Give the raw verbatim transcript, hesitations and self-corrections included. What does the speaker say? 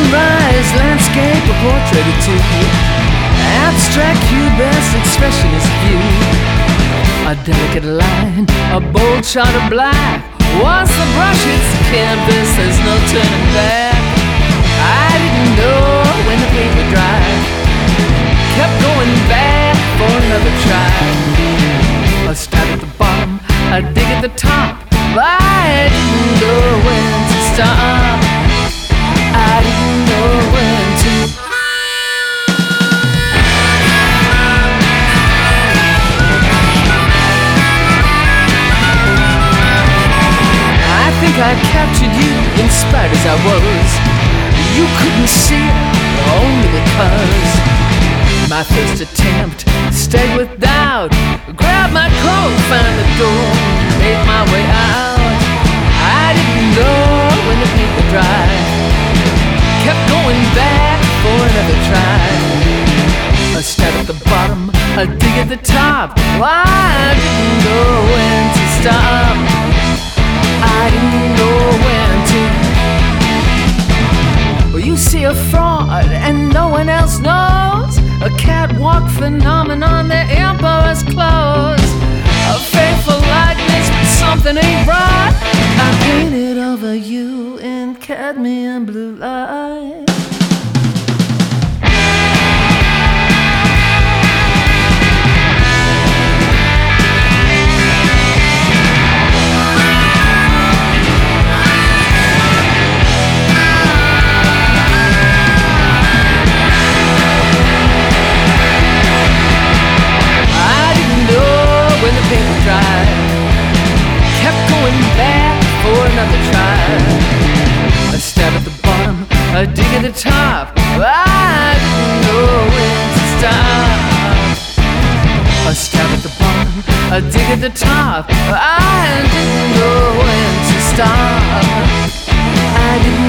sunrise, landscape, a portrait or two, abstract, cubist, expressionist view, a delicate line, a bold shot of black. Once the brush hits the canvas, there's no turning back. I didn't know when the paint would dry, kept going back for another try. I start at the bottom, I dig at the top, but I didn't know when to stop. I didn't know when to. I think I captured you in spite as I was. You couldn't see it, only because my first attempt stayed with doubt. Grabbed my coat, found the door, made my way out. I didn't know when the paint would dry, kept going back for another try. I start at the bottom, I dig at the top. I didn't know when to stop. I didn't know when to. Well, you see a fraud and no one else knows, a catwalk phenomenon, the emperor's clothes, a faithful likeness, but something ain't right. I painted over you in cadmium blue light. When the paint was dry, kept going back for another try. I stab at the bottom, I dig at the top. I didn't know when to stop. I stab at the bottom, I dig at the top. I didn't know when to stop. I didn't